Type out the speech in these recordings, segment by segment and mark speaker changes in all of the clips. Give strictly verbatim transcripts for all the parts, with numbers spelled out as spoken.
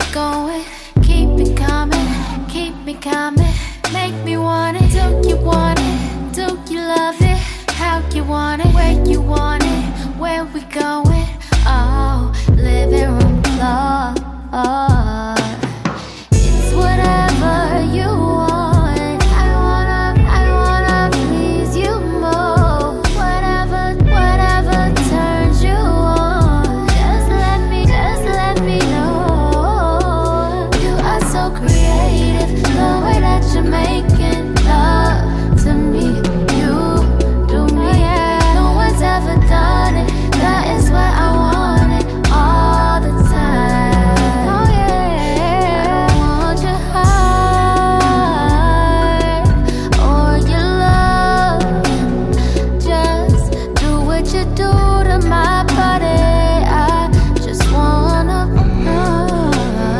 Speaker 1: going, keep it coming, keep me coming. Make me want it, do you want it, do you love it? How you want it, where you want it, where we going? Oh, living room floor. Oh, it's whatever you want. I wanna, I wanna please you more. Whatever, whatever turns you on. Just let me, just let me know. You are so creative, the way that you're making love to me. You do me, yeah. No one's ever done it. That is what I wanted all the time. Oh yeah, I want your heart or your love. Just do what you do to my body. I just wanna know.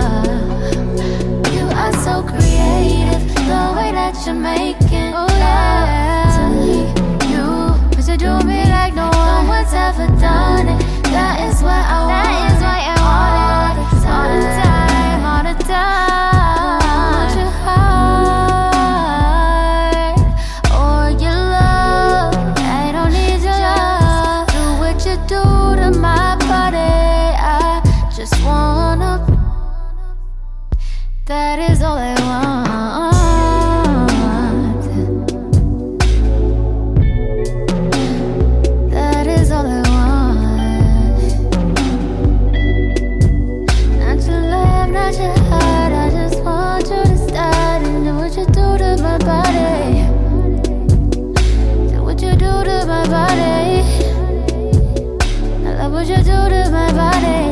Speaker 1: You are so creative, the way that you're making love to me. You, but you do me like no one's ever done it. That is what I want. That is what I want. All the time, all the time. I want your heart or your love. I don't need your love. Do what you do to my body. I just wanna. That is all I want. That is all I want. Not your love, not your heart. I just want you to start and do what you do to my body. Do what you do to my body. I love what you do to my body.